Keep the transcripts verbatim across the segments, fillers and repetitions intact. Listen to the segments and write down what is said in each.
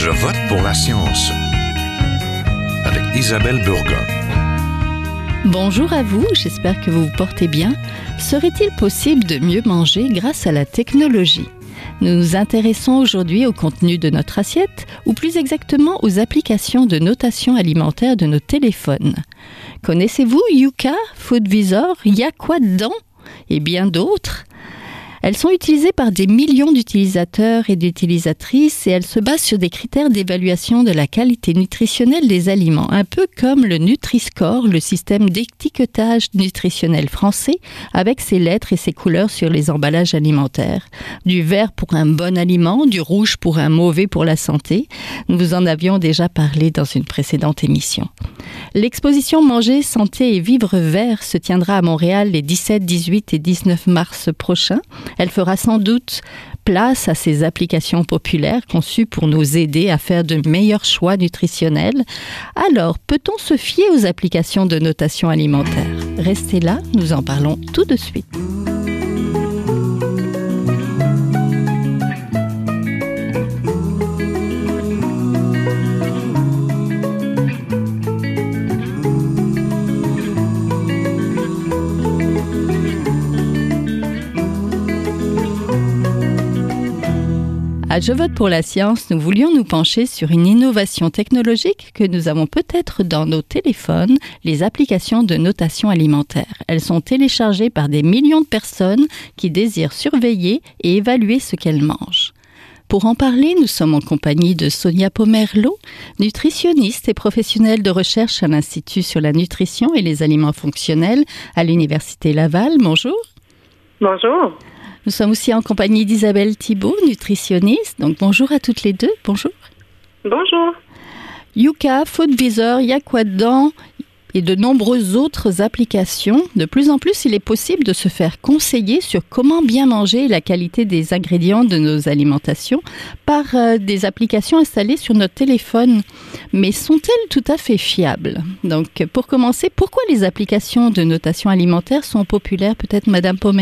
Je vote pour la science avec Isabelle Burgon. Bonjour à vous, j'espère que vous vous portez bien. Serait-il possible de mieux manger grâce à la technologie ? Nous nous intéressons aujourd'hui au contenu de notre assiette, ou plus exactement aux applications de notation alimentaire de nos téléphones. Connaissez-vous Yuka, Foodvisor, Y'a quoi dedans et bien d'autres ? Elles sont utilisées par des millions d'utilisateurs et d'utilisatrices et elles se basent sur des critères d'évaluation de la qualité nutritionnelle des aliments, un peu comme le Nutri-Score, le système d'étiquetage nutritionnel français, avec ses lettres et ses couleurs sur les emballages alimentaires. Du vert pour un bon aliment, du rouge pour un mauvais pour la santé. Nous vous en avions déjà parlé dans une précédente émission. L'exposition Manger, Santé et Vivre Vert se tiendra à Montréal les dix-sept, dix-huit et dix-neuf mars prochains. Elle fera sans doute place à ces applications populaires conçues pour nous aider à faire de meilleurs choix nutritionnels. Alors, peut-on se fier aux applications de notation alimentaire ? Restez là, nous en parlons tout de suite. À Je vote pour la science, nous voulions nous pencher sur une innovation technologique que nous avons peut-être dans nos téléphones, les applications de notation alimentaire. Elles sont téléchargées par des millions de personnes qui désirent surveiller et évaluer ce qu'elles mangent. Pour en parler, nous sommes en compagnie de Sonia Pomerleau, nutritionniste et professionnelle de recherche à l'Institut sur la nutrition et les aliments fonctionnels à l'Université Laval. Bonjour. Bonjour. Nous sommes aussi en compagnie d'Isabelle Thibault, nutritionniste. Donc, bonjour à toutes les deux. Bonjour. Bonjour. Yuka, Foodvisor, Y'a quoi dedans et de nombreuses autres applications. De plus en plus, il est possible de se faire conseiller sur comment bien manger et la qualité des ingrédients de nos alimentations par euh, des applications installées sur notre téléphone. Mais sont-elles tout à fait fiables ? Donc, pour commencer, pourquoi les applications de notation alimentaire sont populaires ? Peut-être Madame Pomerleau ?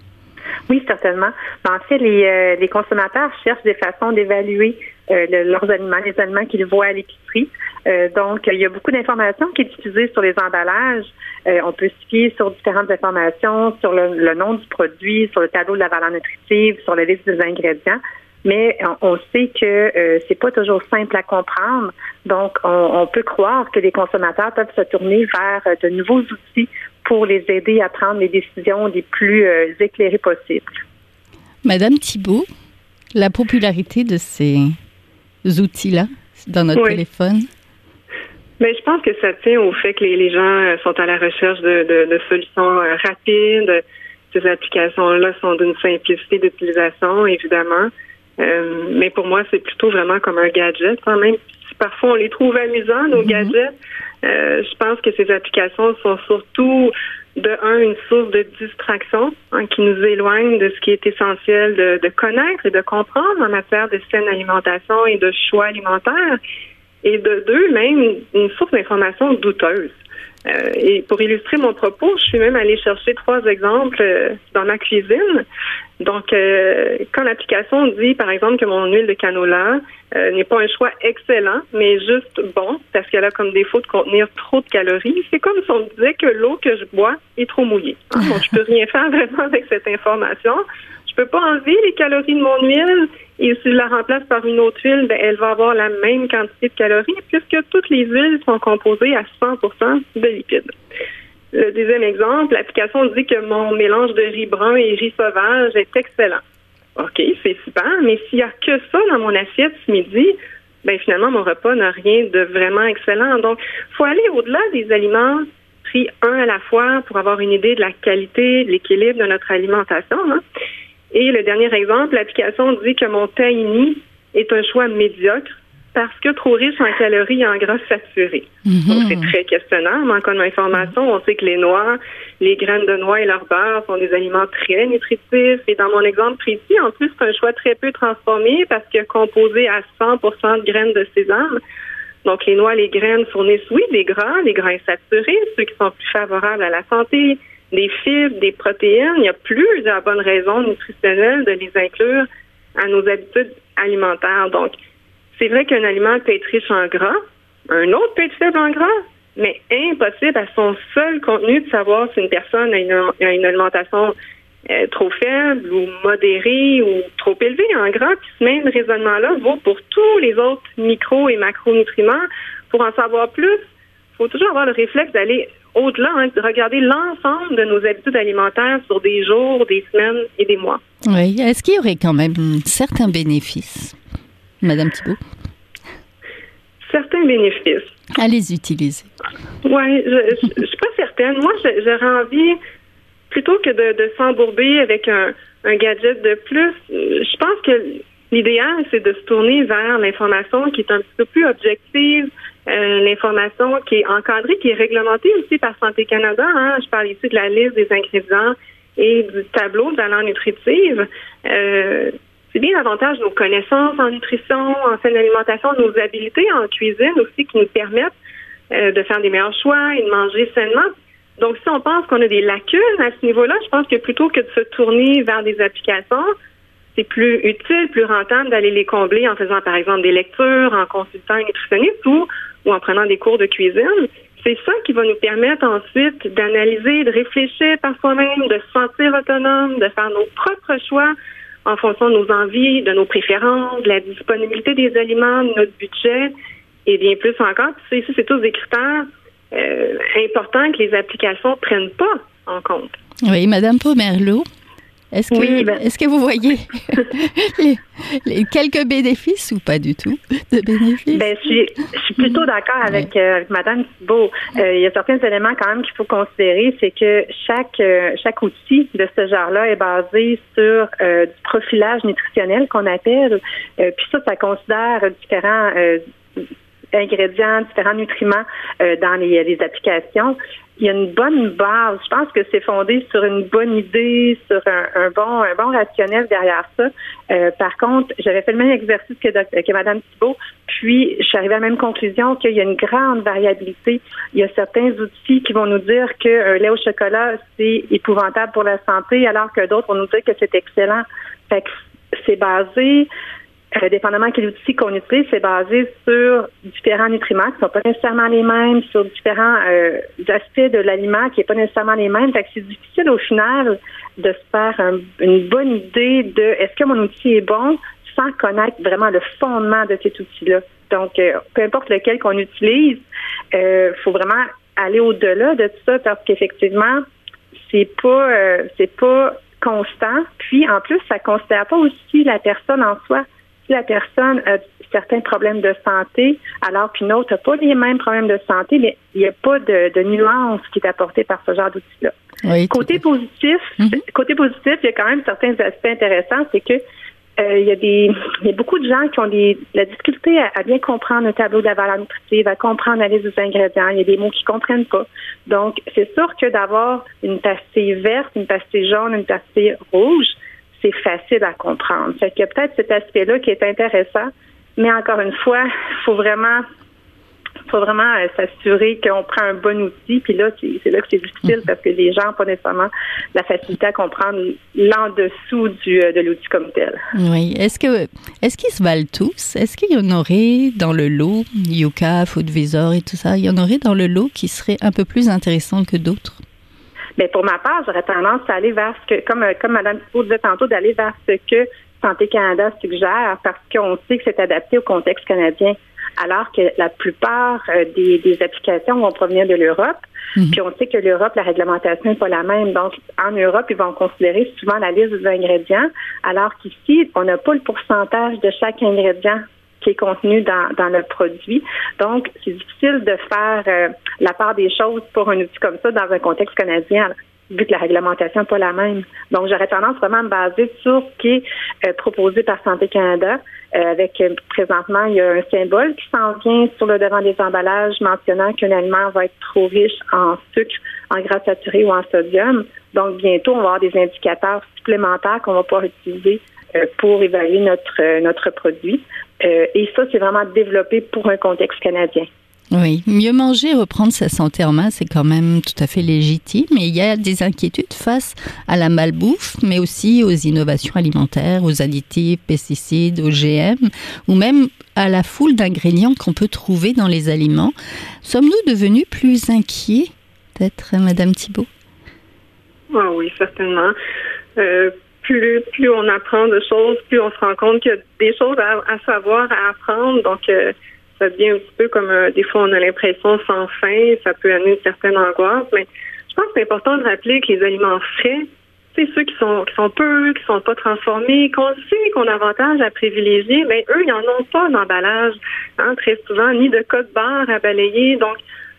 Oui, certainement. En fait, les, euh, les consommateurs cherchent des façons d'évaluer euh, le, leurs aliments, les aliments qu'ils voient à l'épicerie. Euh, donc, il y a beaucoup d'informations qui sont utilisées sur les emballages. Euh, on peut se fier sur différentes informations, sur le, le nom du produit, sur le tableau de la valeur nutritive, sur la liste des ingrédients. Mais on, on sait que euh, c'est pas toujours simple à comprendre. Donc, on, on peut croire que les consommateurs peuvent se tourner vers de nouveaux outils pour les aider à prendre les décisions les plus euh, éclairées possibles. Madame Thibault, la popularité de ces outils-là dans notre oui. téléphone? Mais je pense que ça tient au fait que les, les gens sont à la recherche de, de, de solutions euh, rapides. Ces applications-là sont d'une simplicité d'utilisation, évidemment. Euh, mais pour moi, c'est plutôt vraiment comme un gadget. Quand même, si parfois on les trouve amusants, nos mm-hmm. gadgets, euh, je pense que ces applications sont surtout, de un, une source de distraction hein, qui nous éloigne de ce qui est essentiel de, de connaître et de comprendre en matière de saine alimentation et de choix alimentaires. Et de deux, même une source d'information douteuse. Euh, et pour illustrer mon propos, je suis même allée chercher trois exemples euh, dans ma cuisine. Donc, euh, quand l'application dit, par exemple, que mon huile de canola euh, n'est pas un choix excellent, mais juste bon, parce qu'elle a comme défaut de contenir trop de calories, c'est comme si on me disait que l'eau que je bois est trop mouillée. Hein? Donc, je peux rien faire vraiment avec cette information. Je peux pas enlever les calories de mon huile et si je la remplace par une autre huile, ben, elle va avoir la même quantité de calories puisque toutes les huiles sont composées à cent pour cent de lipides. Le deuxième exemple, l'application dit que mon mélange de riz brun et riz sauvage est excellent. OK, c'est super, mais s'il n'y a que ça dans mon assiette ce midi, ben finalement, mon repas n'a rien de vraiment excellent. Donc, il faut aller au-delà des aliments pris un à la fois pour avoir une idée de la qualité, de l'équilibre de notre alimentation. Hein? Et le dernier exemple, l'application dit que mon tahini est un choix médiocre parce que trop riche en calories et en gras saturés. Mm-hmm. Donc, c'est très questionnant, mais comme information, on sait que les noix, les graines de noix et leur beurre sont des aliments très nutritifs. Et dans mon exemple précis, en plus, c'est un choix très peu transformé parce que composé à cent pour cent de graines de sésame. Donc, les noix, les graines fournissent, oui, des gras, des gras insaturés, ceux qui sont plus favorables à la santé, des fibres, des protéines. Il n'y a plus de la bonne raison nutritionnelle de les inclure à nos habitudes alimentaires. Donc, c'est vrai qu'un aliment peut être riche en gras, un autre peut être faible en gras, mais impossible à son seul contenu de savoir si une personne a une, a une alimentation euh, trop faible ou modérée ou trop élevée en gras. Puis ce même raisonnement-là vaut pour tous les autres micro- et macronutriments. Pour en savoir plus, il faut toujours avoir le réflexe d'aller au-delà, hein, de regarder l'ensemble de nos habitudes alimentaires sur des jours, des semaines et des mois. Oui. Est-ce qu'il y aurait quand même certains bénéfices, Madame Thibault? Certains bénéfices. À les utiliser. Oui, je ne suis pas certaine. Moi, j'aurais envie, plutôt que de, de s'embourber avec un, un gadget de plus, je pense que l'idéal, c'est de se tourner vers l'information qui est un petit peu plus objective, euh, l'information qui est encadrée, qui est réglementée aussi par Santé Canada. Hein. Je parle ici de la liste des ingrédients et du tableau de valeur nutritive. Euh, c'est bien davantage nos connaissances en nutrition, en saine alimentation, nos habiletés en cuisine aussi qui nous permettent euh, de faire des meilleurs choix et de manger sainement. Donc, si on pense qu'on a des lacunes à ce niveau-là, je pense que plutôt que de se tourner vers des applications, c'est plus utile, plus rentable d'aller les combler en faisant, par exemple, des lectures, en consultant un nutritionniste ou, ou en prenant des cours de cuisine. C'est ça qui va nous permettre ensuite d'analyser, de réfléchir par soi-même, de se sentir autonome, de faire nos propres choix en fonction de nos envies, de nos préférences, de la disponibilité des aliments, de notre budget et bien plus encore. Puis ça, c'est tous des critères euh, importants que les applications ne prennent pas en compte. Oui, Madame Pomerleau, est-ce que, oui, ben... est-ce que vous voyez les, les quelques bénéfices ou pas du tout de bénéfices? Ben, je suis, je suis plutôt d'accord avec, ouais. euh, avec Mme Thibault. Euh, il y a certains éléments quand même qu'il faut considérer, c'est que chaque euh, chaque outil de ce genre-là est basé sur euh, du profilage nutritionnel qu'on appelle. Euh, puis ça, ça considère différents euh, ingrédients, différents nutriments euh, dans les, les applications. Il y a une bonne base. Je pense que c'est fondé sur une bonne idée, sur un, un bon un bon rationnel derrière ça. Euh, par contre, j'avais fait le même exercice que, que Mme Thibault, puis je suis arrivée à la même conclusion qu'il y a une grande variabilité. Il y a certains outils qui vont nous dire qu'un lait au chocolat, c'est épouvantable pour la santé, alors que d'autres vont nous dire que c'est excellent. Fait que c'est basé... Euh, dépendamment quel outil qu'on utilise, c'est basé sur différents nutriments qui ne sont pas nécessairement les mêmes, sur différents euh, aspects de l'aliment qui n'est pas nécessairement les mêmes. Fait que c'est difficile au final de se faire un, une bonne idée de est-ce que mon outil est bon sans connaître vraiment le fondement de cet outil-là. Donc, euh, peu importe lequel qu'on utilise, il euh, faut vraiment aller au-delà de tout ça parce qu'effectivement, c'est pas euh, c'est pas constant. Puis, en plus, ça ne considère pas aussi la personne en soi. Si la personne a certains problèmes de santé, alors qu'une autre n'a pas les mêmes problèmes de santé, mais il n'y a pas de, de nuance qui est apportée par ce genre d'outil-là. Oui, côté positif, mm-hmm. côté positif, il y a quand même certains aspects intéressants, c'est que euh, il y a des il y a beaucoup de gens qui ont des la difficulté à, à bien comprendre un tableau de la valeur nutritive, à comprendre la liste des ingrédients. Il y a des mots qu'ils ne comprennent pas. Donc, c'est sûr que d'avoir une pastille verte, une pastille jaune, une pastille rouge, c'est facile à comprendre. Fait qu'il y a peut-être cet aspect-là qui est intéressant, mais encore une fois, il faut vraiment, faut vraiment euh, s'assurer qu'on prend un bon outil. Puis là, c'est, c'est là que c'est difficile mmh. parce que les gens n'ont pas nécessairement la facilité à comprendre l'en-dessous du, euh, de l'outil comme tel. Oui. Est-ce que, est-ce qu'ils se valent tous? Est-ce qu'il y en aurait dans le lot, Yuka, Foodvisor et tout ça, il y en aurait dans le lot qui serait un peu plus intéressant que d'autres? Mais pour ma part, j'aurais tendance à aller vers ce que, comme, comme Mme Thibault disait tantôt, d'aller vers ce que Santé Canada suggère parce qu'on sait que c'est adapté au contexte canadien. Alors que la plupart euh, des, des applications vont provenir de l'Europe. Mm-hmm. Puis on sait que l'Europe, la réglementation n'est pas la même. Donc, en Europe, ils vont considérer souvent la liste des ingrédients, alors qu'ici, on n'a pas le pourcentage de chaque ingrédient qui est contenu dans, dans le produit. Donc, c'est difficile de faire euh, la part des choses pour un outil comme ça dans un contexte canadien, vu que la réglementation n'est pas la même. Donc, j'aurais tendance vraiment à me baser sur ce qui est euh, proposé par Santé Canada, euh, avec euh, présentement, il y a un symbole qui s'en vient sur le devant des emballages mentionnant qu'un aliment va être trop riche en sucre, en gras saturé ou en sodium. Donc, bientôt, on va avoir des indicateurs supplémentaires qu'on va pouvoir utiliser euh, pour évaluer notre, euh, notre produit. Euh, et ça, c'est vraiment développé pour un contexte canadien. Oui, mieux manger, reprendre sa santé en main, c'est quand même tout à fait légitime. Et il y a des inquiétudes face à la malbouffe, mais aussi aux innovations alimentaires, aux additifs, pesticides, aux G M, ou même à la foule d'ingrédients qu'on peut trouver dans les aliments. Sommes-nous devenus plus inquiets, peut-être, Madame Thibault? Ah oui, certainement. Euh, plus, plus on apprend de choses, plus on se rend compte qu'il y a des choses à, à savoir, à apprendre. Donc, euh, ça devient un petit peu comme euh, des fois on a l'impression sans fin, ça peut amener une certaine angoisse, mais je pense que c'est important de rappeler que les aliments frais, c'est ceux qui sont qui sont peu, qui sont pas transformés, qu'on sait qu'on a avantage à privilégier, mais eux, ils n'en ont pas d'emballage, hein, très souvent, ni de code barre à balayer. Donc,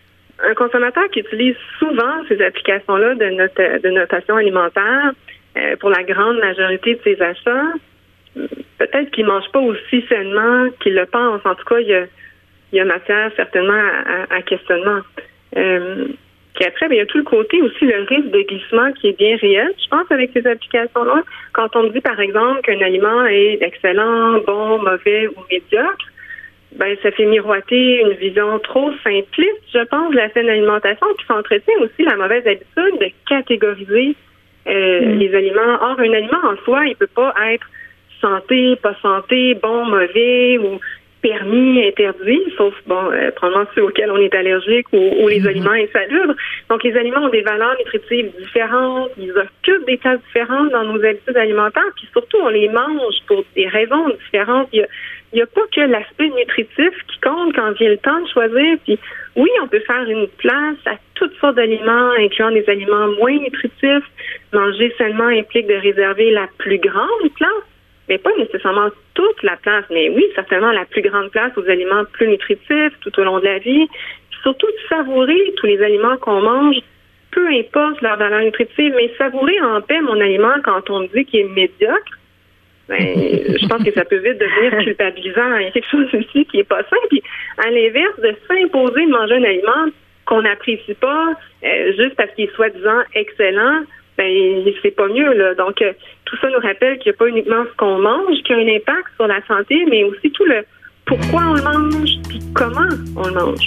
un consommateur qui utilise souvent ces applications-là de, not- de notation alimentaire, euh, pour la grande majorité de ses achats, peut-être qu'il ne mange pas aussi sainement qu'il le pense. En tout cas, il y a Il y a matière certainement à, à, à questionnement. Euh, puis après, bien, il y a tout le côté aussi, le risque de glissement qui est bien réel, je pense, avec ces applications-là. Quand on me dit, par exemple, qu'un aliment est excellent, bon, mauvais ou médiocre, ben ça fait miroiter une vision trop simpliste, je pense, de la saine alimentation, puis ça entretient aussi la mauvaise habitude de catégoriser euh, mmh. les aliments. Or, un aliment en soi, il peut pas être santé, pas santé, bon, mauvais ou permis, interdit, sauf bon, euh, probablement ceux auxquels on est allergique ou, ou les mmh. aliments insalubres. Donc, les aliments ont des valeurs nutritives différentes, ils occupent des places différentes dans nos habitudes alimentaires, puis surtout, on les mange pour des raisons différentes. Il y a, il y a pas que l'aspect nutritif qui compte quand vient le temps de choisir. Puis, oui, on peut faire une place à toutes sortes d'aliments, incluant des aliments moins nutritifs. Manger sainement implique de réserver la plus grande place, mais pas nécessairement toute la place, mais oui, certainement la plus grande place aux aliments plus nutritifs tout au long de la vie. Puis surtout de savourer tous les aliments qu'on mange, peu importe leur valeur nutritive, mais savourer en paix mon aliment quand on me dit qu'il est médiocre, ben, je pense que ça peut vite devenir culpabilisant. Il y a quelque chose aussi qui est pas sain. Puis à l'inverse, de s'imposer de manger un aliment qu'on n'apprécie pas, euh, juste parce qu'il est soi-disant excellent, ben c'est pas mieux, là. Donc, euh, tout ça nous rappelle qu'il n'y a pas uniquement ce qu'on mange qui a un impact sur la santé, mais aussi tout le pourquoi on le mange puis comment on le mange.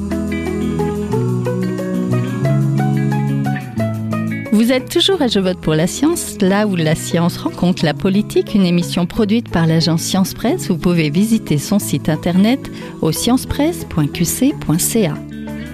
Vous êtes toujours à Je vote pour la science, là où la science rencontre la politique, une émission produite par l'agence Science Presse. Vous pouvez visiter son site internet au science presse point q c point c a.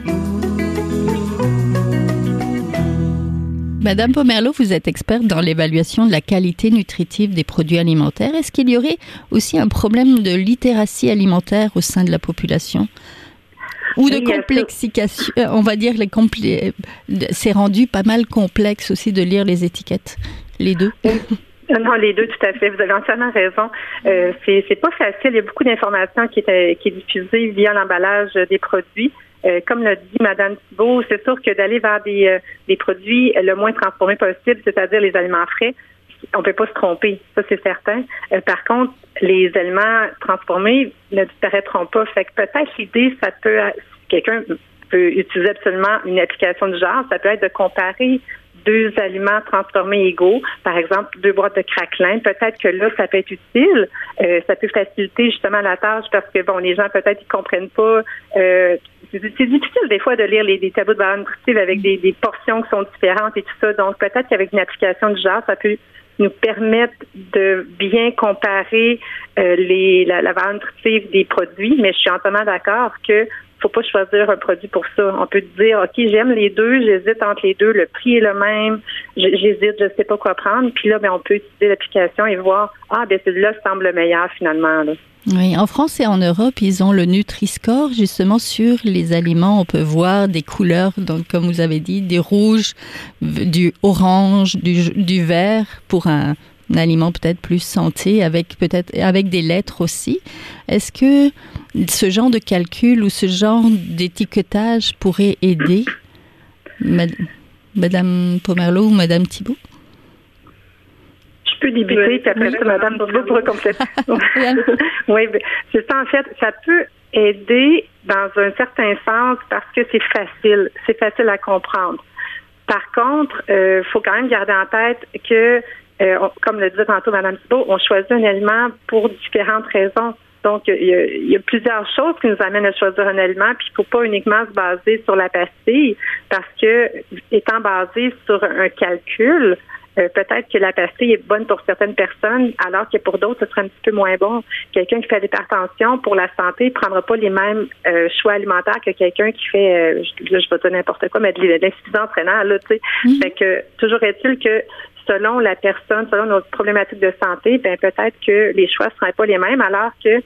Madame Pomerleau, vous êtes experte dans l'évaluation de la qualité nutritive des produits alimentaires. Est-ce qu'il y aurait aussi un problème de littératie alimentaire au sein de la population ? Ou de complexification, on va dire, les complé... c'est rendu pas mal complexe aussi de lire les étiquettes, les deux. Non, les deux, tout à fait. Vous avez entièrement raison. Euh, c'est, c'est pas facile. Il y a beaucoup d'informations qui est, qui est diffusée via l'emballage des produits. Euh, comme l'a dit Mme Thibault, c'est sûr que d'aller vers des, euh, des produits le moins transformés possible, c'est-à-dire les aliments frais, on ne peut pas se tromper, ça c'est certain. Euh, par contre, les aliments transformés ne disparaîtront pas. Fait que peut-être l'idée, ça peut, si quelqu'un peut utiliser absolument une application du genre, ça peut être de comparer deux aliments transformés égaux, par exemple deux boîtes de craquelin. Peut-être que là, ça peut être utile. Euh, ça peut faciliter justement la tâche parce que bon, les gens peut-être ils comprennent pas. Euh, c'est, c'est difficile des fois de lire les, les tableaux de valeur nutritive avec des, des portions qui sont différentes et tout ça. Donc peut-être qu'avec une application du genre, ça peut nous permettre de bien comparer euh, les, la, la valeur nutritive des produits. Mais je suis entièrement d'accord que faut pas choisir un produit pour ça. On peut dire, OK, j'aime les deux, j'hésite entre les deux, le prix est le même, j'hésite, je sais pas quoi prendre. Puis là, ben, on peut utiliser l'application et voir, ah, ben celui-là semble meilleur finalement. Là. Oui, en France et en Europe, ils ont le Nutri-Score, justement, sur les aliments. On peut voir des couleurs, donc comme vous avez dit, des rouges, du orange, du, du vert pour un... un aliment peut-être plus santé, avec peut-être avec des lettres aussi. Est-ce que ce genre de calcul ou ce genre d'étiquetage pourrait aider Mad- Madame Pomerleau ou Madame Thibault? Je peux débuter, puis après ça, Madame Thibault pourra compléter. Oui, c'est ça, en fait, ça peut aider dans un certain sens parce que c'est facile, c'est facile à comprendre. Par contre, il euh, faut quand même garder en tête que Euh, on, comme le disait tantôt Mme Thibault, on choisit un aliment pour différentes raisons. Donc, il y, a, il y a plusieurs choses qui nous amènent à choisir un aliment, puis il ne faut pas uniquement se baser sur la pastille, parce que, étant basé sur un calcul, euh, peut-être que la pastille est bonne pour certaines personnes, alors que pour d'autres, ce serait un petit peu moins bon. Quelqu'un qui fait de l'hypertension, pour la santé, ne prendra pas les mêmes euh, choix alimentaires que quelqu'un qui fait, euh, là, je vais dire n'importe quoi, mais de l'insuffisance rénale, là, tu sais. Mm-hmm. Fait que, toujours est-il que, selon la personne, selon notre problématique de santé, ben peut-être que les choix ne seraient pas les mêmes, alors que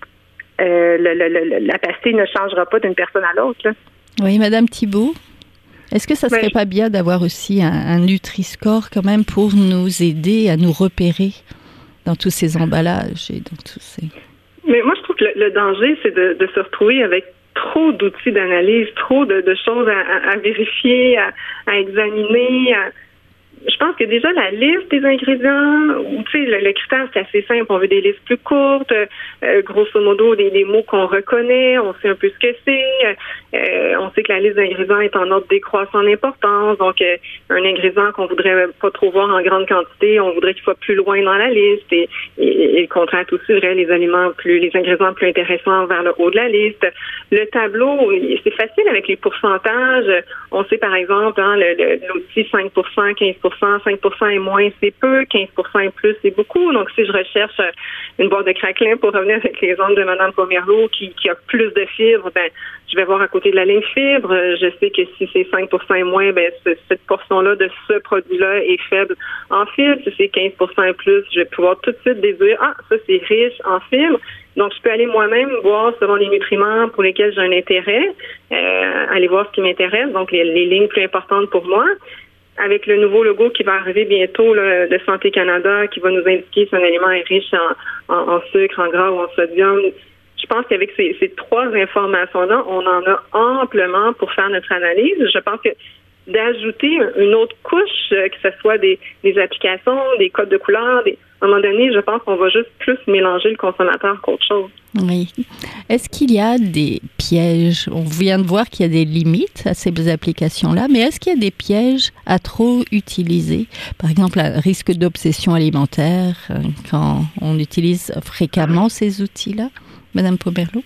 euh, le, le, le, la pastille ne changera pas d'une personne à l'autre. Là. Oui, Madame Thibault, est-ce que ça serait oui. pas bien d'avoir aussi un, un Nutri-Score quand même pour nous aider à nous repérer dans tous ces emballages et dans tous ces... Mais moi, je trouve que le, le danger, c'est de, de se retrouver avec trop d'outils d'analyse, trop de, de choses à, à, à vérifier, à, à examiner, à... Je pense que déjà la liste des ingrédients, tu sais, le, le critère c'est assez simple. On veut des listes plus courtes, euh, grosso modo des, des mots qu'on reconnaît, on sait un peu ce que c'est. Euh, on sait que la liste d'ingrédients est en ordre décroissant d'importance. Donc, euh, un ingrédient qu'on voudrait pas trop voir en grande quantité, on voudrait qu'il soit plus loin dans la liste. Et, et, et le contraire aussi vrai, les aliments plus, les ingrédients plus intéressants vers le haut de la liste. Le tableau, c'est facile avec les pourcentages. On sait par exemple, hein, le, le, l'outil cinq pour cent, quinze pour cent, cinq pour cent et moins, c'est peu, quinze pour cent et plus, c'est beaucoup. Donc, si je recherche une boîte de craquelin pour revenir avec les ondes de Mme Pomerleau qui, qui a plus de fibres, ben, je vais voir à côté de la ligne fibre. Je sais que si c'est cinq pour cent et moins, ben, cette portion-là de ce produit-là est faible en fibres. Si c'est quinze pour cent et plus, je vais pouvoir tout de suite déduire, ah, ça, c'est riche en fibres. Donc, je peux aller moi-même voir selon les nutriments pour lesquels j'ai un intérêt, euh, aller voir ce qui m'intéresse, donc les, les lignes plus importantes pour moi. Avec le nouveau logo qui va arriver bientôt là, de Santé Canada, qui va nous indiquer si un aliment est riche en, en, en sucre, en gras ou en sodium, je pense qu'avec ces, ces trois informations-là, on en a amplement pour faire notre analyse. Je pense que d'ajouter une autre couche, que ce soit des, des applications, des codes de couleurs, des, à un moment donné, je pense qu'on va juste plus mélanger le consommateur qu'autre chose. Oui. Est-ce qu'il y a des pièges? On vient de voir qu'il y a des limites à ces applications-là, mais est-ce qu'il y a des pièges à trop utiliser? Par exemple, un risque d'obsession alimentaire quand on utilise fréquemment ces outils-là? Madame Pomerleau?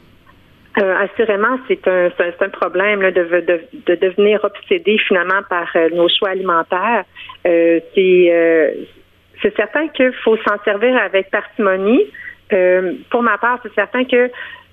Euh, assurément, c'est un, c'est un, c'est un problème là, de, de, de devenir obsédé finalement par euh, nos choix alimentaires. Euh, c'est, euh, c'est certain qu'il faut s'en servir avec parcimonie. Euh, pour ma part, c'est certain que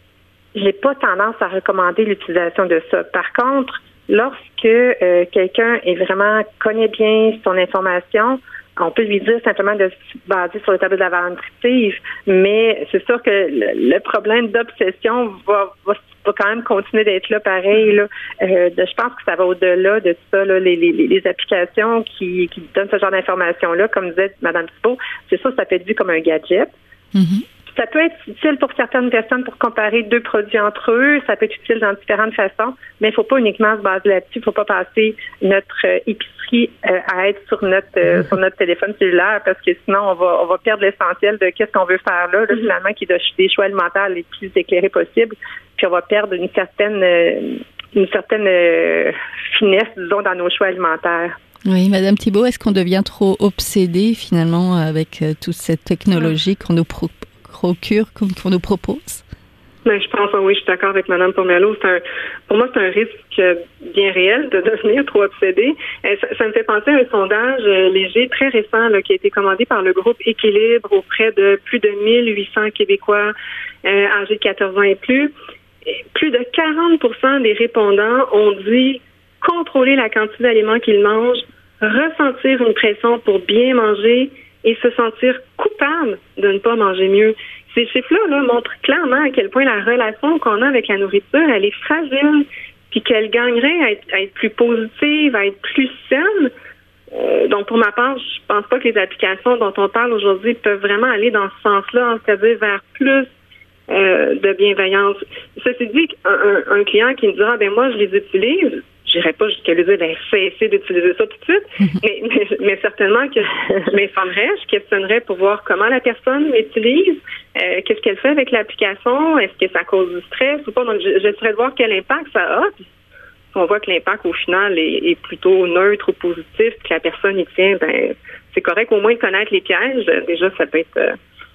j'ai pas tendance à recommander l'utilisation de ça. Par contre, lorsque euh, quelqu'un est vraiment connaît bien son information, on peut lui dire simplement de se baser sur le tableau de la valeur nutritive, mais c'est sûr que le, le problème d'obsession va, va, va quand même continuer d'être là pareil. Là. Euh, de, je pense que ça va au-delà de ça, là, les, les, les applications qui, qui donnent ce genre d'informations-là, comme disait Mme Thibault, c'est sûr que ça peut être vu comme un gadget. Mm-hmm. Ça peut être utile pour certaines personnes pour comparer deux produits entre eux. Ça peut être utile dans différentes façons, mais il ne faut pas uniquement se baser là-dessus. Il ne faut pas passer notre euh, épicerie euh, à être sur notre euh, sur notre téléphone cellulaire parce que sinon, on va on va perdre l'essentiel de qu'est-ce qu'on veut faire là, là mm-hmm. finalement, qui est de, des choix alimentaires les plus éclairés possibles. Puis on va perdre une certaine euh, une certaine euh, finesse, disons, dans nos choix alimentaires. Oui, Madame Thibault, est-ce qu'on devient trop obsédé finalement avec euh, toute cette technologie qu'on nous propose? Procure comme qu'on nous propose? Mais je pense, oui, je suis d'accord avec Mme Pomerleau. C'est un, pour moi, c'est un risque bien réel de devenir trop obsédé. Ça, ça me fait penser à un sondage léger très récent là, qui a été commandé par le groupe Équilibre auprès de plus de mille huit cents Québécois euh, âgés de quatorze ans et plus. Et plus de quarante pour cent des répondants ont dit contrôler la quantité d'aliments qu'ils mangent, ressentir une pression pour bien manger et se sentir coupable de ne pas manger mieux. Ces chiffres-là là, montrent clairement à quel point la relation qu'on a avec la nourriture, elle est fragile, puis qu'elle gagnerait à être, à être plus positive, à être plus saine. Euh, donc, pour ma part, je pense pas que les applications dont on parle aujourd'hui peuvent vraiment aller dans ce sens-là, c'est-à-dire vers plus euh, de bienveillance. Ceci dit, un, un, un client qui me dira, ben moi, je les utilise, j'irais pas jusqu'à lui dire, ben, cessez d'utiliser ça tout de suite, mais, mais, mais certainement que je m'informerais, je questionnerais pour voir comment la personne l'utilise, euh, qu'est-ce qu'elle fait avec l'application, est-ce que ça cause du stress ou pas. Donc, j'essaierais de voir quel impact ça a. Puis, si on voit que l'impact, au final, est, est plutôt neutre ou positif, que la personne y tient, ben, c'est correct au moins de connaître les pièges. Déjà, ça peut être, euh,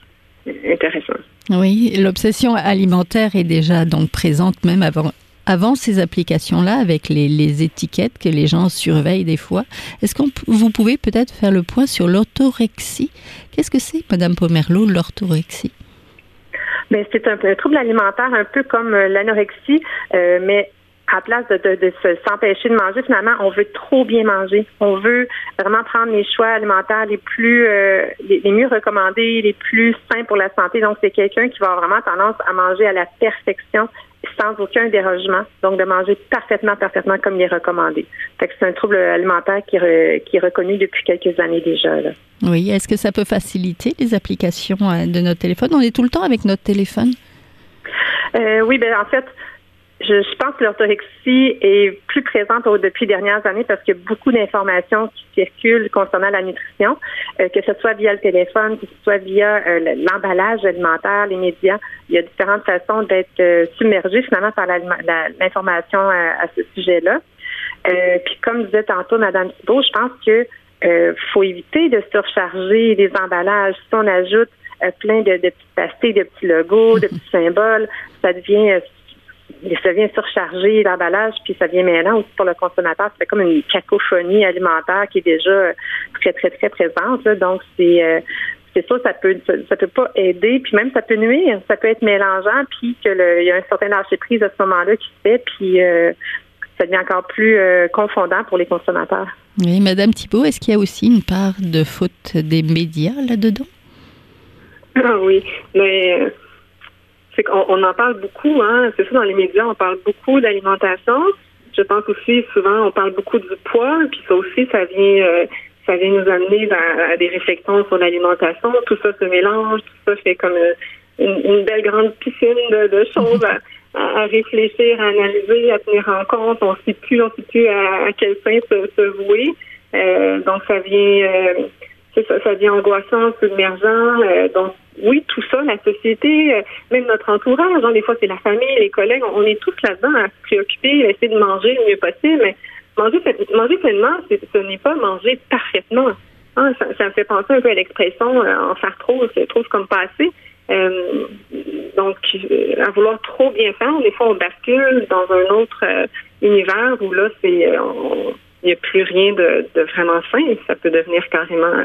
intéressant. Oui, l'obsession alimentaire est déjà donc présente même avant, avant ces applications-là, avec les, les étiquettes que les gens surveillent des fois. Est-ce que vous pouvez peut-être faire le point sur l'orthorexie? Qu'est-ce que c'est, Madame Pomerleau, l'orthorexie? Bien, c'est un, un trouble alimentaire un peu comme euh, l'anorexie, euh, mais à la place de, de, de se, s'empêcher de manger, finalement, on veut trop bien manger. On veut vraiment prendre les choix alimentaires les plus, euh, les, les mieux recommandés, les plus sains pour la santé. Donc, c'est quelqu'un qui va avoir vraiment tendance à manger à la perfection, sans aucun dérogement. Donc, de manger parfaitement, parfaitement comme il est recommandé. Fait que c'est un trouble alimentaire qui, re, qui est reconnu depuis quelques années déjà, là. Oui. Est-ce que ça peut faciliter les applications de notre téléphone? On est tout le temps avec notre téléphone. Euh, oui, bien, en fait, Je, je pense que l'orthorexie est plus présente au, depuis les dernières années parce qu'il y a beaucoup d'informations qui circulent concernant la nutrition, euh, que ce soit via le téléphone, que ce soit via euh, l'emballage alimentaire, les médias. Il y a différentes façons d'être euh, submergé finalement par la, la, l'information à, à ce sujet-là. Euh, puis comme disait tantôt Mme Thibault, je pense que euh, faut éviter de surcharger les emballages. Si on ajoute euh, plein de, de petites pastilles, de petits logos, de petits symboles, ça devient euh, ça vient surcharger l'emballage, puis ça devient mêlant aussi pour le consommateur. C'est comme une cacophonie alimentaire qui est déjà très, très, très présente. Là. Donc, c'est euh, c'est ça, ça peut ça, ça peut pas aider, puis même ça peut nuire. Ça peut être mélangeant, puis que le, il y a un certain lâcher-prise à ce moment-là qui se fait, puis euh, ça devient encore plus euh, confondant pour les consommateurs. Oui, Madame Thibault, est-ce qu'il y a aussi une part de faute des médias là-dedans? Ah oui, mais... Euh... C'est qu'on on en parle beaucoup, hein. C'est ça, dans les médias, on parle beaucoup d'alimentation. Je pense aussi, souvent, on parle beaucoup du poids, puis ça aussi, ça vient euh, ça vient nous amener à, à des réflexions sur l'alimentation. Tout ça se mélange, tout ça fait comme une, une belle grande piscine de, de choses à, à réfléchir, à analyser, à tenir en compte. On ne sait plus, on ne sait plus à, à quel sein se, se vouer. Euh, donc, ça vient... Euh, C'est ça, ça devient angoissant, submergent. Euh, donc, oui, tout ça, la société, euh, même notre entourage, hein, des fois, c'est la famille, les collègues, on, on est tous là-dedans à se préoccuper, à essayer de manger le mieux possible. Mais manger, manger pleinement, c'est, ce n'est pas manger parfaitement. Hein, ça, ça me fait penser un peu à l'expression euh, en faire trop, c'est trop comme pas assez. Euh, donc, euh, à vouloir trop bien faire, des fois, on bascule dans un autre euh, univers où là, c'est... Euh, on, il n'y a plus rien de, de vraiment sain. Ça peut devenir carrément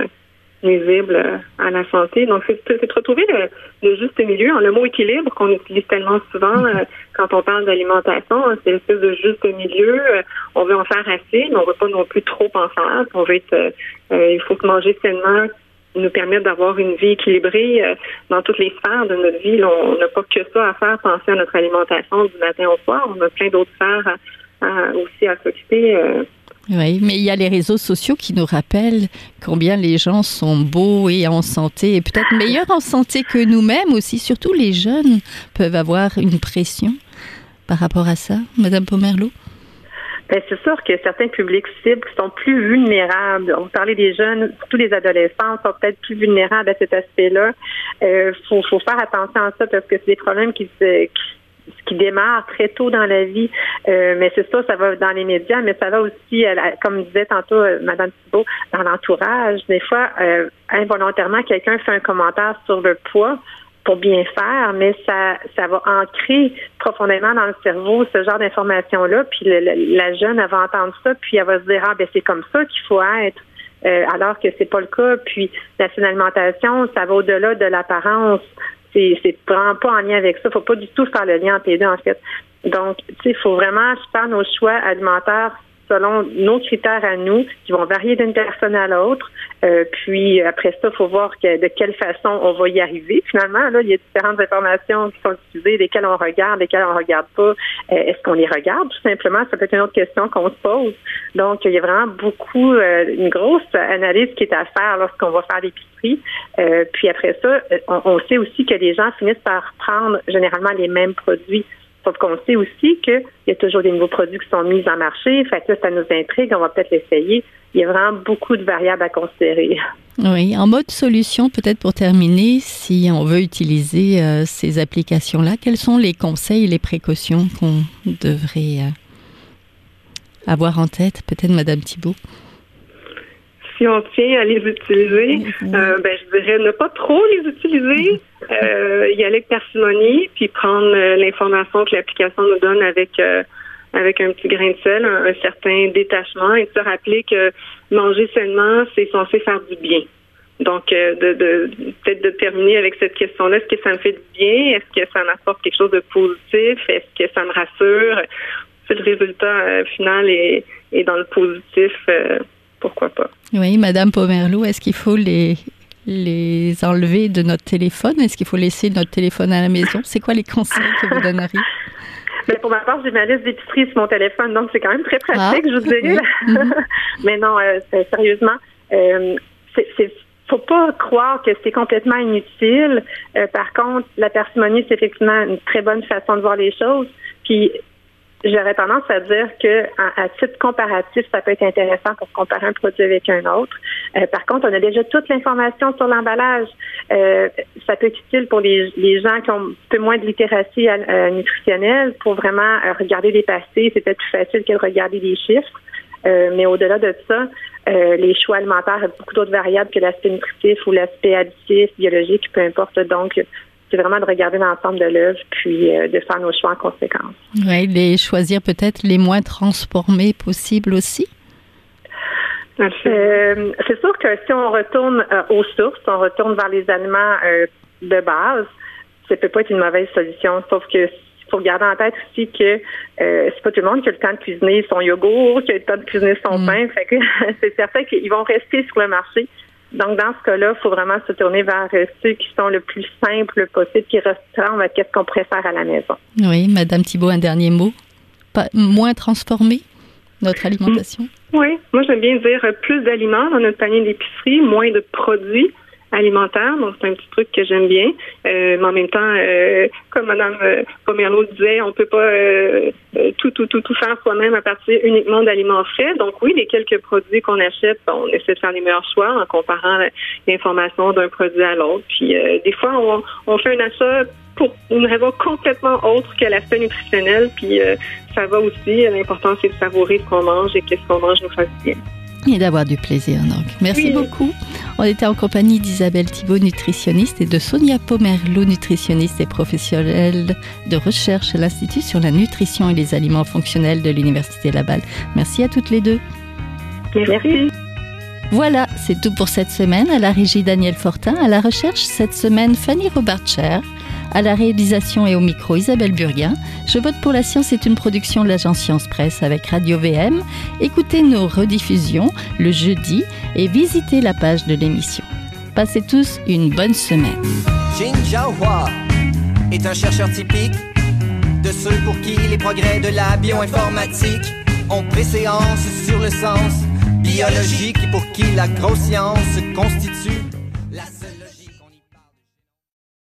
nuisible à la santé. Donc, c'est, c'est de retrouver le, le juste milieu. Le mot équilibre qu'on utilise tellement souvent euh, quand on parle d'alimentation, hein, c'est l'espèce de juste milieu. Euh, on veut en faire assez, mais on ne veut pas non plus trop en faire. On veut être, euh, il faut se manger sainement, nous permettre d'avoir une vie équilibrée euh, dans toutes les sphères de notre vie. Là, on n'a pas que ça à faire, penser à notre alimentation du matin au soir. On a plein d'autres sphères à, à, aussi à s'occuper. Euh, Oui, mais il y a les réseaux sociaux qui nous rappellent combien les gens sont beaux et en santé, et peut-être meilleurs en santé que nous-mêmes aussi. Surtout les jeunes peuvent avoir une pression par rapport à ça. Madame Pomerleau? Bien, c'est sûr que certains publics cibles sont plus vulnérables. On parlait des jeunes, surtout les adolescents sont peut-être plus vulnérables à cet aspect-là. Il euh, faut, faut faire attention à ça parce que c'est des problèmes qui se... Qui qui démarre très tôt dans la vie, euh, mais c'est ça, ça va dans les médias, mais ça va aussi, euh, comme disait tantôt euh, Mme Thibault, dans l'entourage. Des fois, euh, involontairement, quelqu'un fait un commentaire sur le poids pour bien faire, mais ça ça va ancrer profondément dans le cerveau ce genre d'informations-là, puis le, le, la jeune, elle va entendre ça, puis elle va se dire, ah, ben c'est comme ça qu'il faut être, euh, alors que c'est pas le cas. Puis la saine alimentation, ça va au-delà de l'apparence. C'est, c'est vraiment pas en lien avec ça. Faut pas du tout faire le lien entre les deux, en fait. Donc, tu sais, il faut vraiment faire nos choix alimentaires selon nos critères à nous, qui vont varier d'une personne à l'autre. Euh, puis, après ça, il faut voir que, de quelle façon on va y arriver. Finalement, là, il y a différentes informations qui sont utilisées, lesquelles on regarde, lesquelles on regarde pas. Euh, est-ce qu'on les regarde, tout simplement? Ça peut être une autre question qu'on se pose. Donc, il y a vraiment beaucoup, euh, une grosse analyse qui est à faire lorsqu'on va faire l'épicerie. Euh, puis après ça, on, on sait aussi que les gens finissent par prendre généralement les mêmes produits. Sauf qu'on sait aussi qu'il y a toujours des nouveaux produits qui sont mis en marché. Fait que là, ça nous intrigue, on va peut-être l'essayer. Il y a vraiment beaucoup de variables à considérer. Oui, en mode solution, peut-être pour terminer, si on veut utiliser euh, ces applications-là, quels sont les conseils et les précautions qu'on devrait euh, avoir en tête? Peut-être Mme Thibault. Si on tient à les utiliser, euh, ben, je dirais ne pas trop les utiliser. euh, y aller avec parcimonie, puis prendre euh, l'information que l'application nous donne avec euh, avec un petit grain de sel, un, un certain détachement, et de se rappeler que manger sainement, c'est censé faire du bien. Donc, euh, de, de peut-être de terminer avec cette question-là, est-ce que ça me fait du bien? Est-ce que ça m'apporte quelque chose de positif? Est-ce que ça me rassure? Si le résultat euh, final est, est dans le positif, euh, pourquoi pas? Oui, Madame Pomerleau, est-ce qu'il faut les, les enlever de notre téléphone? Est-ce qu'il faut laisser notre téléphone à la maison? C'est quoi les conseils que vous donneriez? Ben pour ma part, j'ai ma liste d'épicerie sur mon téléphone, donc c'est quand même très pratique, ah, je vous dirais. Oui. Mais non, euh, sérieusement, euh, c'est, c'est faut pas croire que c'est complètement inutile. Euh, par contre, la parcimonie, c'est effectivement une très bonne façon de voir les choses. Puis, j'aurais tendance à dire que, à, à titre comparatif, ça peut être intéressant pour comparer un produit avec un autre. Euh, par contre, on a déjà toute l'information sur l'emballage. Euh, ça peut être utile pour les, les gens qui ont un peu moins de littératie euh, nutritionnelle pour vraiment euh, regarder les pastilles. C'est peut-être plus facile que de regarder les chiffres. Euh, mais au-delà de ça, euh, les choix alimentaires ont beaucoup d'autres variables que l'aspect nutritif ou l'aspect additif, biologique, peu importe. Donc, c'est vraiment de regarder l'ensemble de l'œuvre puis euh, de faire nos choix en conséquence. Oui, les choisir peut-être les moins transformés possibles aussi. Euh, c'est sûr que si on retourne euh, aux sources, on retourne vers les aliments euh, de base, ça peut pas être une mauvaise solution. Sauf que il faut garder en tête aussi que euh, c'est pas tout le monde qui a le temps de cuisiner son yogourt, qui a le temps de cuisiner son mmh. pain. Fait que c'est certain qu'ils vont rester sur le marché. Donc, dans ce cas-là, il faut vraiment se tourner vers ceux qui sont le plus simples possible, qui ressemblent à ce qu'on préfère à la maison. Oui, Madame Thibault, un dernier mot. Pas, moins transformer notre alimentation? Oui, moi j'aime bien dire plus d'aliments dans notre panier d'épicerie, moins de produits alimentaire, donc c'est un petit truc que j'aime bien. Euh, mais en même temps, euh, comme Mme euh, Pomerleau disait, on peut pas euh, tout, tout, tout, tout faire soi-même à partir uniquement d'aliments frais. Donc oui, les quelques produits qu'on achète, on essaie de faire les meilleurs choix en comparant l'information d'un produit à l'autre. Puis euh, des fois, on, on fait un achat pour une raison complètement autre que l'aspect nutritionnel. Puis euh, ça va aussi. L'important, c'est de savourer ce qu'on mange et que ce qu'on mange nous fasse bien. Et d'avoir du plaisir, donc. Merci oui. beaucoup. On était en compagnie d'Isabelle Thibault, nutritionniste, et de Sonia Pomerleau, nutritionniste et professionnelle de recherche à l'Institut sur la nutrition et les aliments fonctionnels de l'Université Laval. Merci à toutes les deux. Merci. Voilà, c'est tout pour cette semaine. À la régie, Daniel Fortin. À la recherche, cette semaine, Fanny Robart-Scher. À la réalisation et au micro, Isabelle Burguin. Je vote pour la science est une production de l'agence Science Presse avec Radio V M. Écoutez nos rediffusions le jeudi et visitez la page de l'émission. Passez tous une bonne semaine. Jin Jiahua est un chercheur typique de ceux pour qui les progrès de la bioinformatique ont préséance sur le sens biologique et pour qui la grosse science constitue